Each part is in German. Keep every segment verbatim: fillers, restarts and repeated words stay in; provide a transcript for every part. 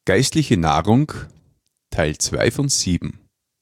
Geistliche Nahrung, Teil zwei von sieben.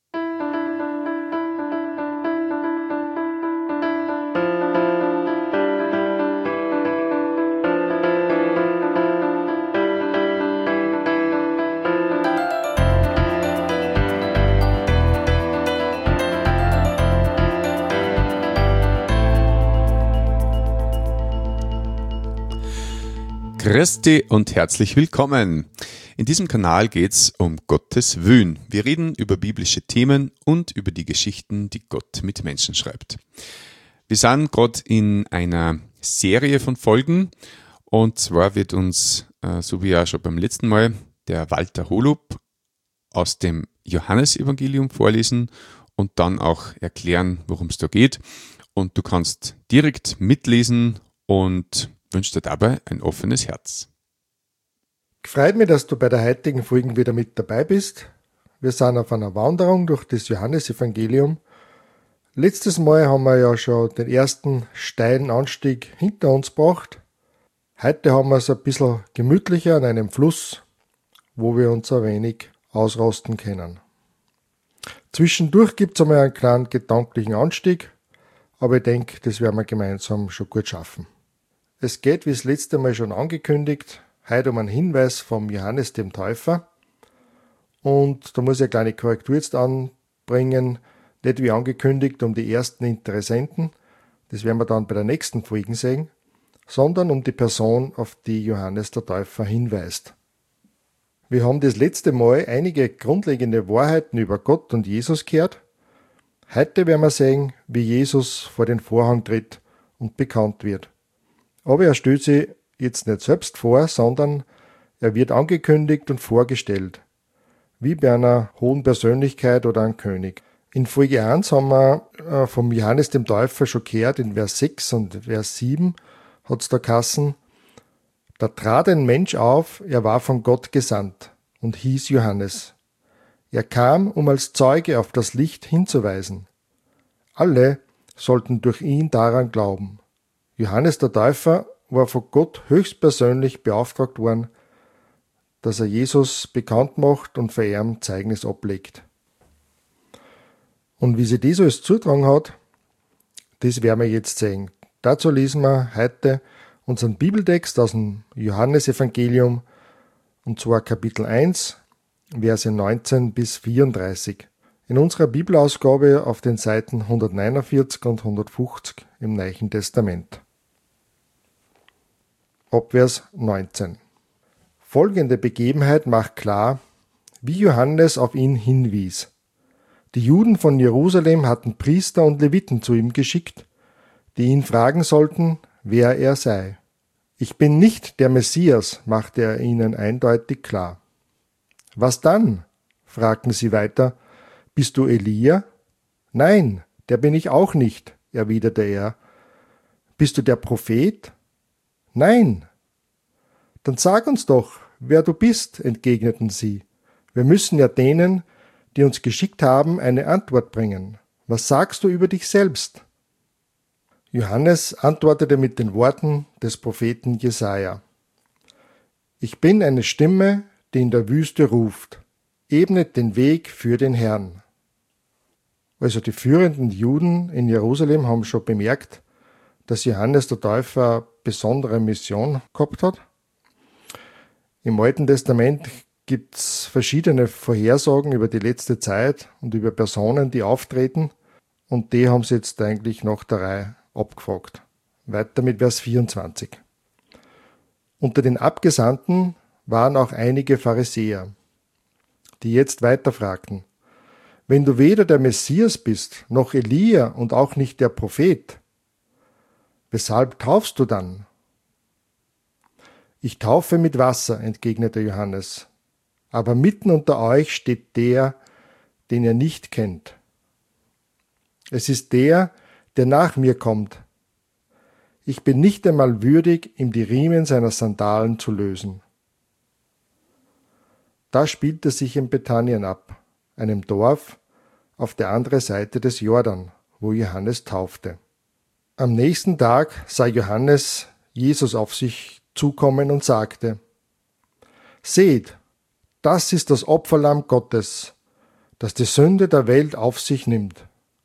Christi und herzlich willkommen. In diesem Kanal geht es um Gottes Willen. Wir reden über biblische Themen und über die Geschichten, die Gott mit Menschen schreibt. Wir sind gerade in einer Serie von Folgen und zwar wird uns, äh, so wie ja schon beim letzten Mal, der Walter Holub aus dem Johannesevangelium vorlesen und dann auch erklären, worum es da geht. Und du kannst direkt mitlesen und wünsche dir dabei ein offenes Herz. Freut mich, dass du bei der heutigen Folge wieder mit dabei bist. Wir sind auf einer Wanderung durch das Johannesevangelium. Letztes Mal haben wir ja schon den ersten steilen Anstieg hinter uns gebracht. Heute haben wir es ein bisschen gemütlicher an einem Fluss, wo wir uns ein wenig ausrasten können. Zwischendurch gibt es einmal einen kleinen gedanklichen Anstieg, aber ich denke, das werden wir gemeinsam schon gut schaffen. Es geht, wie das letzte Mal schon angekündigt, heute um einen Hinweis vom Johannes dem Täufer. Und da muss ich eine kleine Korrektur jetzt anbringen, nicht wie angekündigt um die ersten Interessenten, das werden wir dann bei der nächsten Folge sehen, sondern um die Person, auf die Johannes der Täufer hinweist. Wir haben das letzte Mal einige grundlegende Wahrheiten über Gott und Jesus gehört. Heute werden wir sehen, wie Jesus vor den Vorhang tritt und bekannt wird. Aber er stellt sich jetzt nicht selbst vor, sondern er wird angekündigt und vorgestellt, wie bei einer hohen Persönlichkeit oder einem König. In Folge eins haben wir vom Johannes dem Täufer schon gehört, in Vers sechs und Vers sieben hat es da geheißen, da trat ein Mensch auf, er war von Gott gesandt und hieß Johannes. Er kam, um als Zeuge auf das Licht hinzuweisen. Alle sollten durch ihn daran glauben. Johannes der Täufer war von Gott höchstpersönlich beauftragt worden, dass er Jesus bekannt macht und für ihn Zeugnis ablegt. Und wie sich das alles zutragen hat, das werden wir jetzt sehen. Dazu lesen wir heute unseren Bibeltext aus dem Johannesevangelium, und zwar Kapitel eins, Verse neunzehn bis vierunddreißig. In unserer Bibelausgabe auf den Seiten hundertneunundvierzig und hundertfünfzig im Neuen Testament. Ab Vers neunzehn. Folgende Begebenheit macht klar, wie Johannes auf ihn hinwies. Die Juden von Jerusalem hatten Priester und Leviten zu ihm geschickt, die ihn fragen sollten, wer er sei. Ich bin nicht der Messias, machte er ihnen eindeutig klar. Was dann? Fragten sie weiter. Bist du Elia? Nein, der bin ich auch nicht, erwiderte er. Bist du der Prophet? Nein. Dann sag uns doch, wer du bist, entgegneten sie. Wir müssen ja denen, die uns geschickt haben, eine Antwort bringen. Was sagst du über dich selbst? Johannes antwortete mit den Worten des Propheten Jesaja. Ich bin eine Stimme, die in der Wüste ruft. Ebnet den Weg für den Herrn. Also die führenden Juden in Jerusalem haben schon bemerkt, dass Johannes der Täufer eine besondere Mission gehabt hat. Im Alten Testament gibt es verschiedene Vorhersagen über die letzte Zeit und über Personen, die auftreten, und die haben sie jetzt eigentlich nach der Reihe abgefragt. Weiter mit Vers vierundzwanzig. Unter den Abgesandten waren auch einige Pharisäer, die jetzt weiter fragten, wenn du weder der Messias bist, noch Elia und auch nicht der Prophet, weshalb taufst du dann? Ich taufe mit Wasser, entgegnete Johannes, aber mitten unter euch steht der, den ihr nicht kennt. Es ist der, der nach mir kommt. Ich bin nicht einmal würdig, ihm die Riemen seiner Sandalen zu lösen. Da spielte sich in Bethanien ab, einem Dorf auf der anderen Seite des Jordan, wo Johannes taufte. Am nächsten Tag sah Johannes Jesus auf sich zukommen und sagte, Seht, das ist das Opferlamm Gottes, das die Sünde der Welt auf sich nimmt.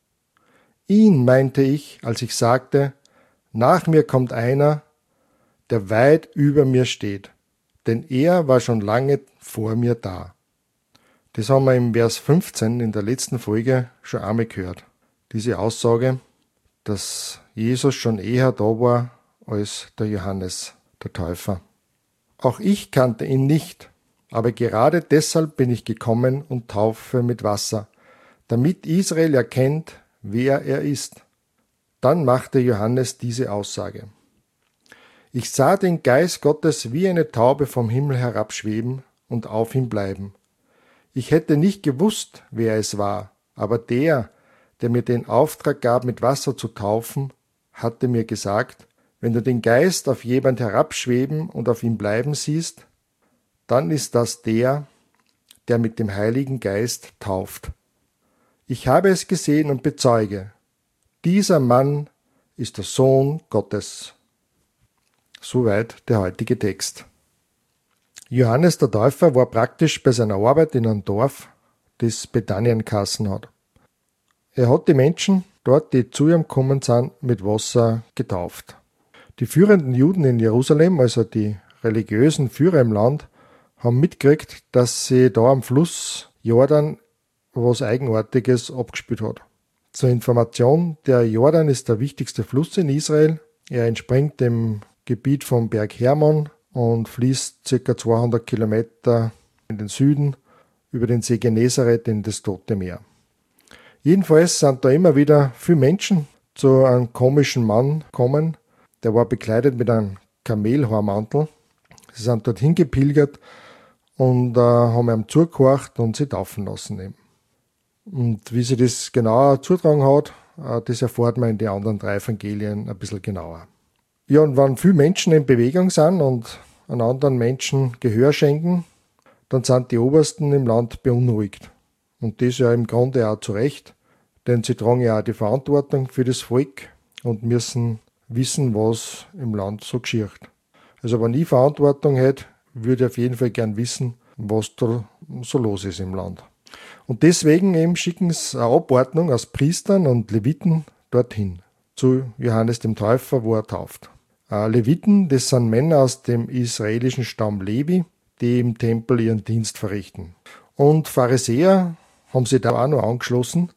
Ihn meinte ich, als ich sagte, nach mir kommt einer, der weit über mir steht, denn er war schon lange vor mir da. Das haben wir im Vers fünfzehn in der letzten Folge schon einmal gehört. Diese Aussage, dass Jesus schon eher da war als der Johannes, der Täufer. Auch ich kannte ihn nicht, aber gerade deshalb bin ich gekommen und taufe mit Wasser, damit Israel erkennt, wer er ist. Dann machte Johannes diese Aussage. Ich sah den Geist Gottes wie eine Taube vom Himmel herabschweben und auf ihm bleiben. Ich hätte nicht gewusst, wer es war, aber der, der mir den Auftrag gab, mit Wasser zu taufen, hatte mir gesagt, wenn du den Geist auf jemand herabschweben und auf ihm bleiben siehst, dann ist das der, der mit dem Heiligen Geist tauft. Ich habe es gesehen und bezeuge, dieser Mann ist der Sohn Gottes. Soweit der heutige Text. Johannes der Täufer war praktisch bei seiner Arbeit in einem Dorf, das Bethanien geheißen hat. Er hat die Menschen dort, die zu ihm gekommen sind, mit Wasser getauft. Die führenden Juden in Jerusalem, also die religiösen Führer im Land, haben mitgekriegt, dass sie da am Fluss Jordan was Eigenartiges abgespielt hat. Zur Information, der Jordan ist der wichtigste Fluss in Israel. Er entspringt dem Gebiet vom Berg Hermon und fließt ca. zweihundert Kilometer in den Süden über den See Genezareth in das Tote Meer. Jedenfalls sind da immer wieder viele Menschen zu einem komischen Mann gekommen. Der war bekleidet mit einem Kamelhaarmantel. Sie sind dorthin gepilgert und äh, haben ihm zugehorcht und sie taufen lassen. Eben. Und wie sie das genauer zutragen hat, äh, das erfährt man in den anderen drei Evangelien ein bisschen genauer. Ja, und wenn viele Menschen in Bewegung sind und an anderen Menschen Gehör schenken, dann sind die Obersten im Land beunruhigt. Und das ja im Grunde auch zu Recht, denn sie tragen ja auch die Verantwortung für das Volk und müssen wissen, was im Land so geschieht. Also wenn ich Verantwortung hätte, würde ich auf jeden Fall gern wissen, was da so los ist im Land. Und deswegen eben schicken sie eine Abordnung aus Priestern und Leviten dorthin, zu Johannes dem Täufer, wo er tauft. Äh, Leviten, das sind Männer aus dem israelischen Stamm Levi, die im Tempel ihren Dienst verrichten. Und Pharisäer haben sich da auch noch angeschlossen.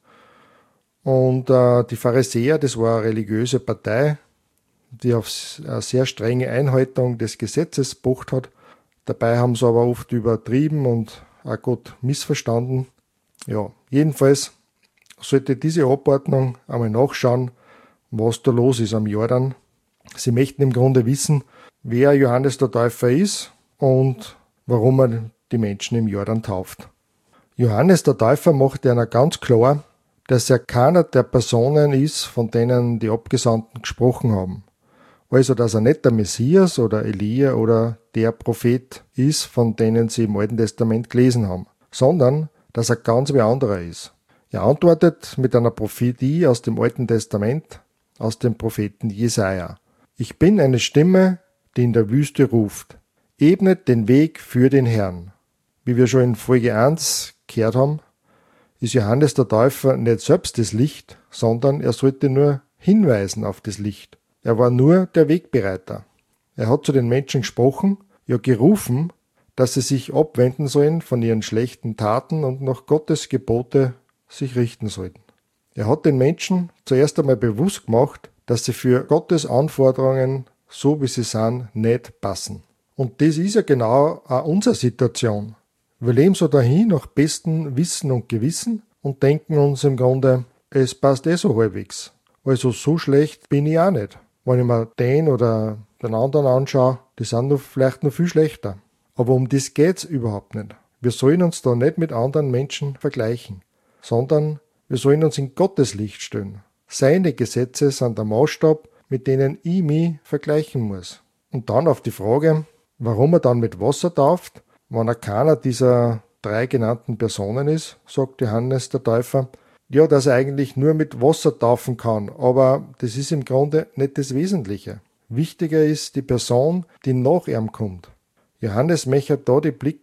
Und äh, die Pharisäer, das war eine religiöse Partei, die auf eine sehr strenge Einhaltung des Gesetzes pocht hat. Dabei haben sie aber oft übertrieben und auch Gott missverstanden. Ja, jedenfalls sollte diese Abordnung einmal nachschauen, was da los ist am Jordan. Sie möchten im Grunde wissen, wer Johannes der Täufer ist und warum er die Menschen im Jordan tauft. Johannes der Täufer macht einer ganz klar, dass er keiner der Personen ist, von denen die Abgesandten gesprochen haben. Also, dass er nicht der Messias oder Elia oder der Prophet ist, von denen sie im Alten Testament gelesen haben, sondern dass er ganz wie anderer ist. Er antwortet mit einer Prophetie aus dem Alten Testament, aus dem Propheten Jesaja. Ich bin eine Stimme, die in der Wüste ruft. Ebnet den Weg für den Herrn. Wie wir schon in Folge eins gehört haben, ist Johannes der Täufer nicht selbst das Licht, sondern er sollte nur hinweisen auf das Licht. Er war nur der Wegbereiter. Er hat zu den Menschen gesprochen, ja gerufen, dass sie sich abwenden sollen von ihren schlechten Taten und nach Gottes Gebote sich richten sollten. Er hat den Menschen zuerst einmal bewusst gemacht, dass sie für Gottes Anforderungen, so wie sie sind, nicht passen. Und das ist ja genau auch unsere Situation. Wir leben so dahin nach bestem Wissen und Gewissen und denken uns im Grunde, es passt eh so halbwegs. Also so schlecht bin ich auch nicht. Wenn ich mir den oder den anderen anschaue, die sind noch, vielleicht noch viel schlechter. Aber um das geht's überhaupt nicht. Wir sollen uns da nicht mit anderen Menschen vergleichen, sondern wir sollen uns in Gottes Licht stellen. Seine Gesetze sind der Maßstab, mit denen ich mich vergleichen muss. Und dann auf die Frage, warum er dann mit Wasser tauft, wenn er keiner dieser drei genannten Personen ist, sagt Johannes der Täufer, ja, dass er eigentlich nur mit Wasser taufen kann, aber das ist im Grunde nicht das Wesentliche. Wichtiger ist die Person, die nach ihm kommt. Johannes möchte da die Blicke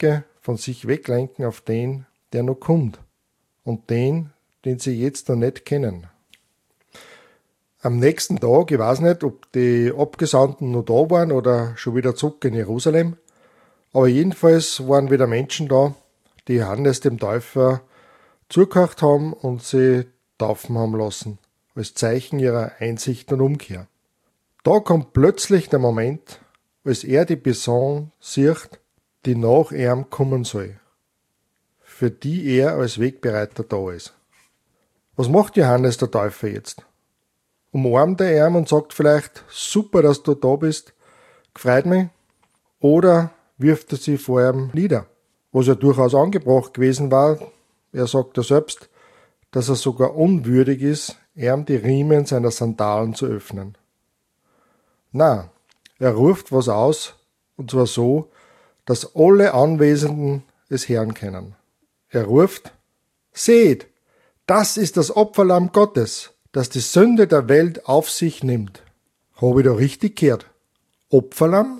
von sich weglenken auf den, der noch kommt und den, den sie jetzt noch nicht kennen. Am nächsten Tag, ich weiß nicht, ob die Abgesandten noch da waren oder schon wieder zurück in Jerusalem, aber jedenfalls waren wieder Menschen da, die Johannes dem Täufer zugehört haben und sie taufen haben lassen, als Zeichen ihrer Einsicht und Umkehr. Da kommt plötzlich der Moment, als er die Person sieht, die nach ihm kommen soll, für die er als Wegbereiter da ist. Was macht Johannes der Täufer jetzt? Umarmt er ihn und sagt vielleicht, super, dass du da bist, gefreut mich, oder wirft er sich vor ihm nieder, was ja durchaus angebracht gewesen war. Er sagt ja selbst, dass er sogar unwürdig ist, ihm die Riemen seiner Sandalen zu öffnen. Na, er ruft was aus, und zwar so, dass alle Anwesenden es hören können. Er ruft, seht, das ist das Opferlamm Gottes, das die Sünde der Welt auf sich nimmt. Habe ich da richtig gehört? Opferlamm?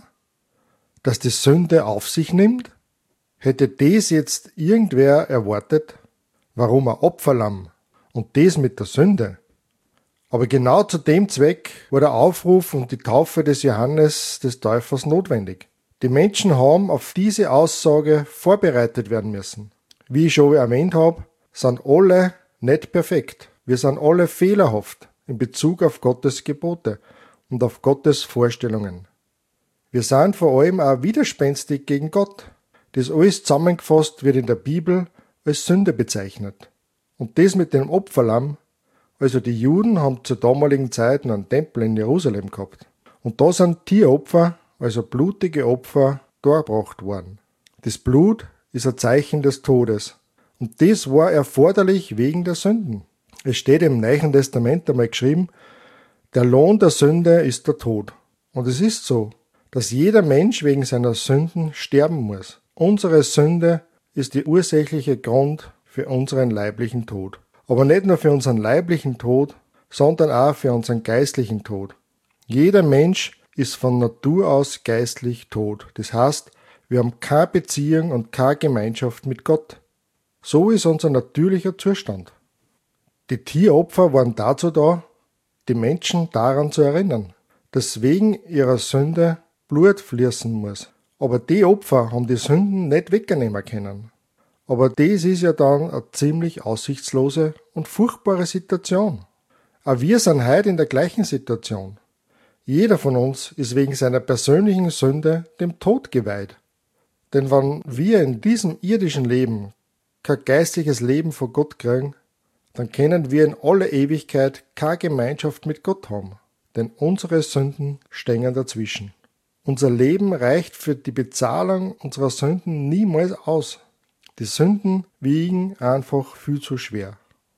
Das die Sünde auf sich nimmt? Hätte das jetzt irgendwer erwartet? Warum ein Opferlamm? Und das mit der Sünde? Aber genau zu dem Zweck war der Aufruf und die Taufe des Johannes des Täufers notwendig. Die Menschen haben auf diese Aussage vorbereitet werden müssen. Wie ich schon erwähnt habe, sind alle nicht perfekt. Wir sind alle fehlerhaft in Bezug auf Gottes Gebote und auf Gottes Vorstellungen. Wir sind vor allem auch widerspenstig gegen Gott. Das alles zusammengefasst wird in der Bibel als Sünde bezeichnet. Und das mit dem Opferlamm, also die Juden haben zur damaligen Zeit einen Tempel in Jerusalem gehabt. Und da sind Tieropfer, also blutige Opfer, dargebracht worden. Das Blut ist ein Zeichen des Todes. Und das war erforderlich wegen der Sünden. Es steht im Neuen Testament einmal geschrieben, der Lohn der Sünde ist der Tod. Und es ist so, dass jeder Mensch wegen seiner Sünden sterben muss. Unsere Sünde ist der ursächliche Grund für unseren leiblichen Tod. Aber nicht nur für unseren leiblichen Tod, sondern auch für unseren geistlichen Tod. Jeder Mensch ist von Natur aus geistlich tot. Das heißt, wir haben keine Beziehung und keine Gemeinschaft mit Gott. So ist unser natürlicher Zustand. Die Tieropfer waren dazu da, die Menschen daran zu erinnern, dass wegen ihrer Sünde Blut fließen muss. Aber die Opfer haben die Sünden nicht wegnehmen können. Aber das ist ja dann eine ziemlich aussichtslose und furchtbare Situation. Auch wir sind heute in der gleichen Situation. Jeder von uns ist wegen seiner persönlichen Sünde dem Tod geweiht. Denn wenn wir in diesem irdischen Leben kein geistliches Leben vor Gott kriegen, dann können wir in aller Ewigkeit keine Gemeinschaft mit Gott haben. Denn unsere Sünden stehen dazwischen. Unser Leben reicht für die Bezahlung unserer Sünden niemals aus. Die Sünden wiegen einfach viel zu schwer.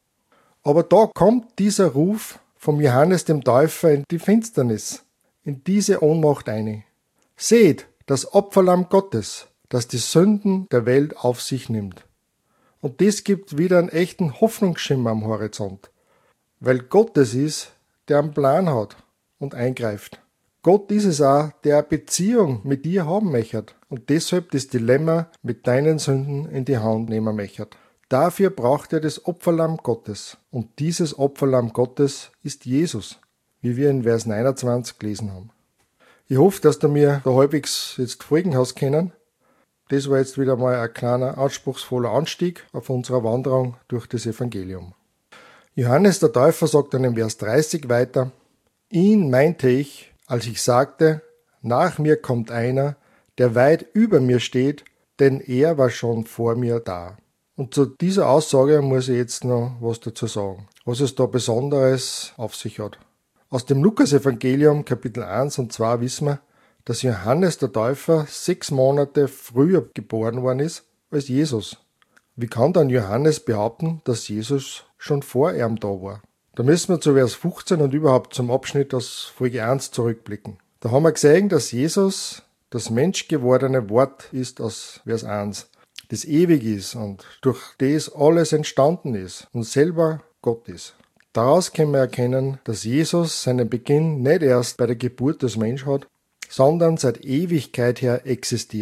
Aber da kommt dieser Ruf vom Johannes dem Täufer in die Finsternis, in diese Ohnmacht ein. Seht, das Opferlamm Gottes, das die Sünden der Welt auf sich nimmt. Und das gibt wieder einen echten Hoffnungsschimmer am Horizont. Weil Gott es ist, der einen Plan hat und eingreift. Gott ist es auch, der eine Beziehung mit dir haben möchte und deshalb das Dilemma mit deinen Sünden in die Hand nehmen möchte. Dafür braucht er das Opferlamm Gottes. Und dieses Opferlamm Gottes ist Jesus, wie wir in Vers neunundzwanzig gelesen haben. Ich hoffe, dass du mir da halbwegs jetzt folgen hast können. Das war jetzt wieder mal ein kleiner, anspruchsvoller Anstieg auf unserer Wanderung durch das Evangelium. Johannes der Täufer sagt dann im Vers dreißig weiter, ihn meinte ich, als ich sagte, nach mir kommt einer, der weit über mir steht, denn er war schon vor mir da. Und zu dieser Aussage muss ich jetzt noch was dazu sagen, was es da Besonderes auf sich hat. Aus dem Lukas-Evangelium Kapitel eins und zwei wissen wir, dass Johannes der Täufer sechs Monate früher geboren worden ist als Jesus. Wie kann dann Johannes behaupten, dass Jesus schon vor ihm da war? Da müssen wir zu Vers fünfzehn und überhaupt zum Abschnitt aus Folge eins zurückblicken. Da haben wir gesehen, dass Jesus das menschgewordene Wort ist aus Vers eins, das ewig ist und durch das alles entstanden ist und selber Gott ist. Daraus können wir erkennen, dass Jesus seinen Beginn nicht erst bei der Geburt des Menschen hat, sondern seit Ewigkeit her existiert.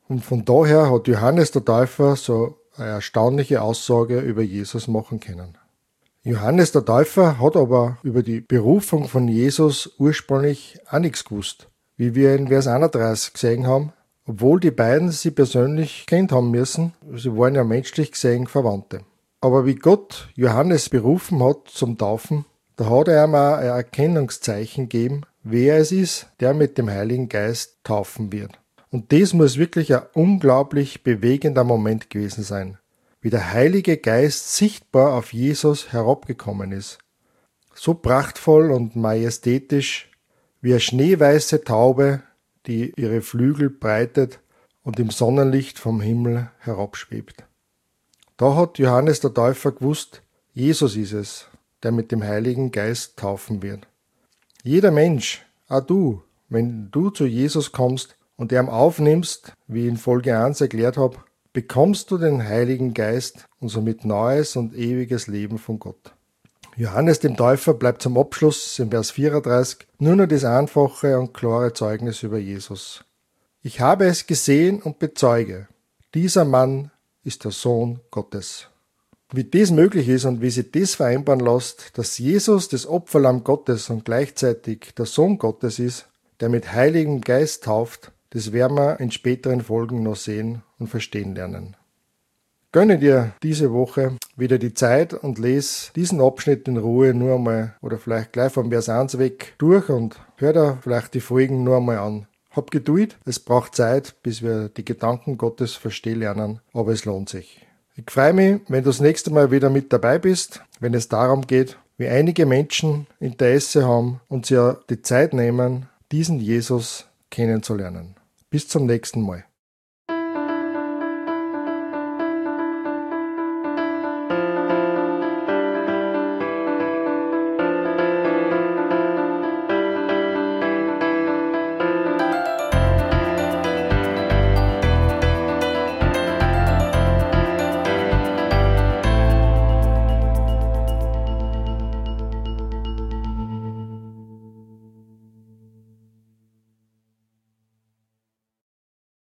Und von daher hat Johannes der Täufer so eine erstaunliche Aussage über Jesus machen können. Johannes der Täufer hat aber über die Berufung von Jesus ursprünglich auch nichts gewusst, wie wir in Vers einunddreißig gesehen haben, obwohl die beiden sie persönlich kennt haben müssen, sie waren ja menschlich gesehen Verwandte. Aber wie Gott Johannes berufen hat zum Taufen, da hat er ihm auch ein Erkennungszeichen gegeben, wer es ist, der mit dem Heiligen Geist taufen wird. Und das muss wirklich ein unglaublich bewegender Moment gewesen sein, wie der Heilige Geist sichtbar auf Jesus herabgekommen ist. So prachtvoll und majestätisch wie eine schneeweiße Taube, die ihre Flügel breitet und im Sonnenlicht vom Himmel herabschwebt. Da hat Johannes der Täufer gewusst, Jesus ist es, der mit dem Heiligen Geist taufen wird. Jeder Mensch, auch du, wenn du zu Jesus kommst und ihm aufnimmst, wie ich in Folge eins erklärt habe, bekommst du den Heiligen Geist und somit neues und ewiges Leben von Gott. Johannes dem Täufer bleibt zum Abschluss in Vers vierunddreißig nur noch das einfache und klare Zeugnis über Jesus. Ich habe es gesehen und bezeuge, dieser Mann ist der Sohn Gottes. Wie das möglich ist und wie sich das vereinbaren lässt, dass Jesus das Opferlamm Gottes und gleichzeitig der Sohn Gottes ist, der mit Heiligem Geist tauft, das werden wir in späteren Folgen noch sehen und verstehen lernen. Gönne dir diese Woche wieder die Zeit und lese diesen Abschnitt in Ruhe nur einmal oder vielleicht gleich vom Vers eins weg durch und hör dir vielleicht die Folgen nur einmal an. Hab Geduld, es braucht Zeit, bis wir die Gedanken Gottes verstehen lernen, aber es lohnt sich. Ich freue mich, wenn du das nächste Mal wieder mit dabei bist, wenn es darum geht, wie einige Menschen Interesse haben und sich ja die Zeit nehmen, diesen Jesus kennenzulernen. Bis zum nächsten Mal.